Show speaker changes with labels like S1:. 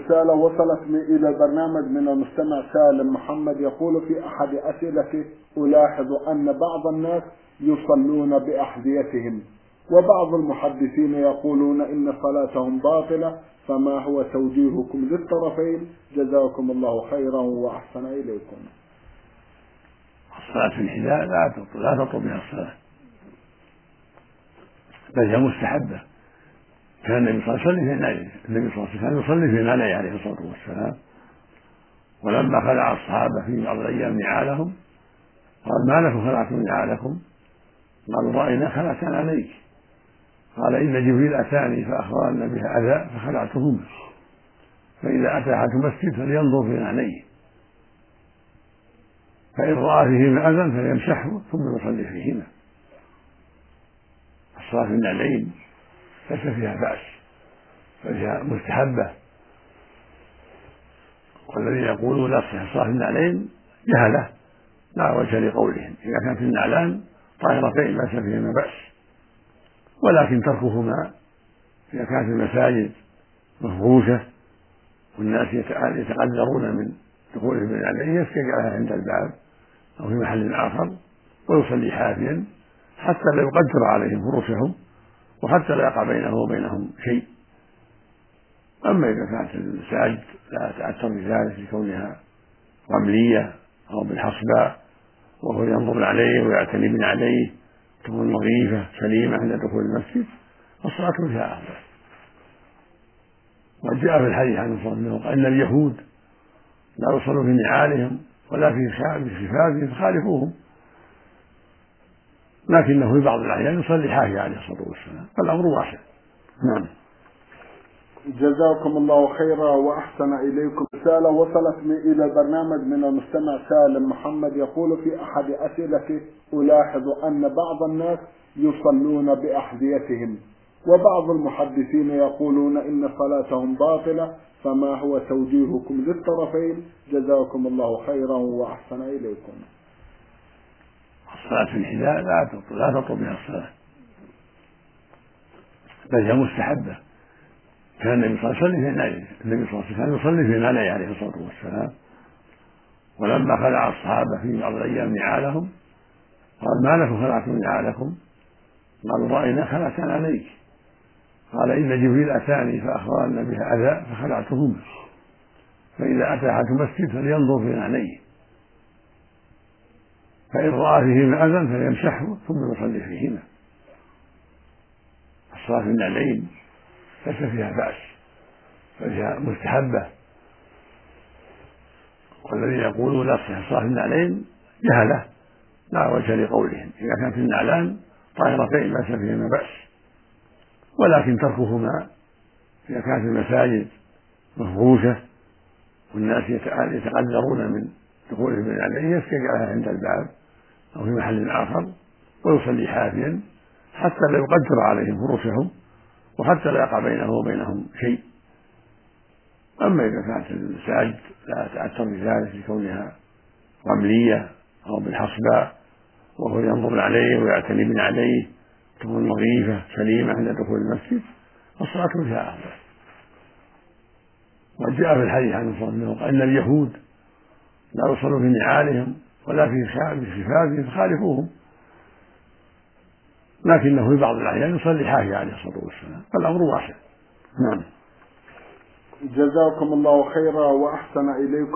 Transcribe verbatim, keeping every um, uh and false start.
S1: رسالة وصلت إلى البرنامج من المستمع سالم محمد، يقول في أحد أسئلته: ألاحظ أن بعض الناس يصلون بأحذيتهم، وبعض المحدثين يقولون إن صلاتهم باطلة، فما هو توجيهكم للطرفين؟ جزاكم الله خيرا وأحسن إليكم.
S2: الصلاة في الحذاء لا تطلب لا تطلب بها الصلاة، بل هي مستحبة. كان النبي صلى الله عليه وسلم في نعله، النبي صلى الله عليه وسلم يصلي في نعله عليه الصلاة والسلام، ولما خلع الصحابة في بعض الأيام نعالهم قال: ما لكم خلعتم نعالكم؟ قالوا: رأينا خلعت عليك. قال: إن جبريل أتاني فأخبرنا بها أذى فخلعتهما، فإذا أتى أحد مسجد فلينظر في نعليه، فإن رأى فيهما أذى فليمسحه ثم يصلي فيهما. الصلاة في النعلين ليس فيها بأس، فهي مستحبة. والذين يقولون لا تصح الصلاة في النعلين جهلة لا وجه لقولهم. إذا كانت النعلان طاهرتين ليس فيهما بأس، ولكن تركهما إذا كانت المساجد مفروشة والناس يتعذرون من دخولهم من النعلين يستجعلها عند الباب أو في محل آخر ويصلي حافيا حتى لا يقدر عليهم فروشهم وحتى لا يقع بينه وبينهم شيء. أما إذا كانت المساجد لا تأثر بذلك لكونها رملية أو بالحصباء وهو ينظر عليه ويعتني من عليه تكون نظيفة سليمة عند دخول المسجد فالصلاة فيها أفضل. وجاء في الحديث عن صلى الله عليه وسلم أن اليهود لا يصلوا في نعالهم ولا في خفافهم فخالفوهم، لكنه في بعض الأحيان يصلي حافي عليه الصلاة والسلام، فالأمر واسع. نعم.
S1: جزاكم الله خيرا وأحسن إليكم. رسالة وصلت إلى البرنامج من المستمع سالم محمد، يقول في أحد أسئلته: ألاحظ أن بعض الناس يصلون بأحذيتهم، وبعض المحدثين يقولون إن صلاتهم باطلة، فما هو توجيهكم للطرفين؟ جزاكم الله خيرا وأحسن إليكم.
S2: الصلاة في الحذاء لا تطلب لا تطلب بها الصلاة، بل هي مستحبة. كان النبي صلى الله عليه وسلم في نعله، النبي صلى الله عليه وسلم يصلي في نعله عليه الصلاة والسلام، ولما خلع الصحابة في بعض الأيام نعالهم قال: ما لكم خلعتم نعالكم؟ قالوا: رأينا خلعت عليك. قال: إن جبريل أتاني فأخبرنا بها أذى فخلعتهما، فإذا أتى أحد مسجد فلينظر في نعليه، فإن رأى فيهما أذى فليمسحه ثم يصلي فيهما. الصلاة في النعلين ليس فيها بأس، فهي مستحبة. والذين يقولون لا تصح الصلاة في النعلين جهلة لا وجه لقولهم. إذا كانت النعلان طاهرتين ليس فيهما بأس، ولكن تركهما إذا كانت المساجد مفروشة والناس يتعذرون من دخولهم من النعلين يستجعلها عند الباب أو في محل آخر ويصلي حافيا حتى لا يقدر عليهم فروشهم وحتى لا يقع بينه وبينهم شيء. أما إذا كانت المساجد لا تأثر بذلك لكونها رملية أو بالحصباء وهو ينظر عليه ويعتني من عليه تكون نظيفة سليمة عند دخول المسجد فالصلاة فيها أفضل. وجاء في الحديث عن صلى الله عليه وسلم أن اليهود لا يصلوا في نعالهم ولا في خفافهم فخالفوهم، لكنه في بعض الأحيان يصلي حافي عليه الصلاة والسلام، فالأمر واسع. نعم.
S1: جزاكم الله خيرا وأحسن إليكم.